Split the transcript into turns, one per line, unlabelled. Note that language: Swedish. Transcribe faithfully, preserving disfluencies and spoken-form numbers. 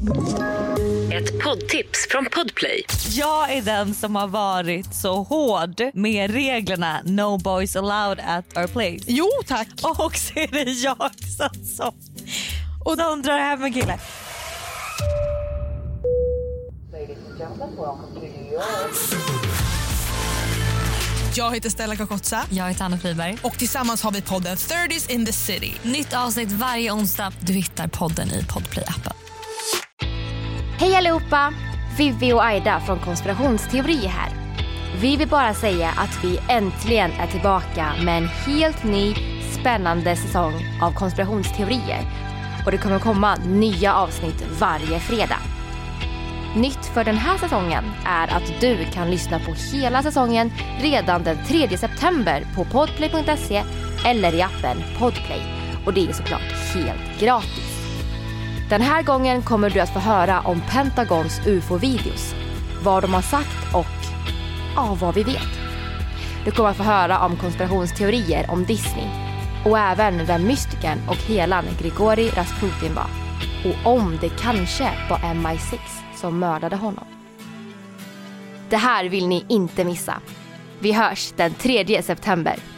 Ett poddtips från Podplay.
Jag är den som har varit så hård med reglerna No boys allowed at our place.
Jo, tack.
Och så är det jag som, som, och de drar hem en kille.
Jag heter Stella Kakotsa.
Jag heter Anna Friberg.
Och tillsammans har vi podden thirties in the city.
Nytt avsnitt varje onsdag. Du hittar podden i Podplay-appen.
Hej allihopa! Vivi och Aida från Konspirationsteori här. Vi vill bara säga att vi äntligen är tillbaka med en helt ny, spännande säsong av konspirationsteorier. Och det kommer komma nya avsnitt varje fredag. Nytt för den här säsongen är att du kan lyssna på hela säsongen redan den tredje september på podplay punkt se eller i appen Podplay. Och det är såklart helt gratis. Den här gången kommer du att få höra om Pentagons U F O-videos, vad de har sagt och ja, vad vi vet. Du kommer att få höra om konspirationsteorier om Disney och även vem mystikern och helan Grigori Rasputin var och om det kanske var M I sex som mördade honom. Det här vill ni inte missa. Vi hörs den tredje september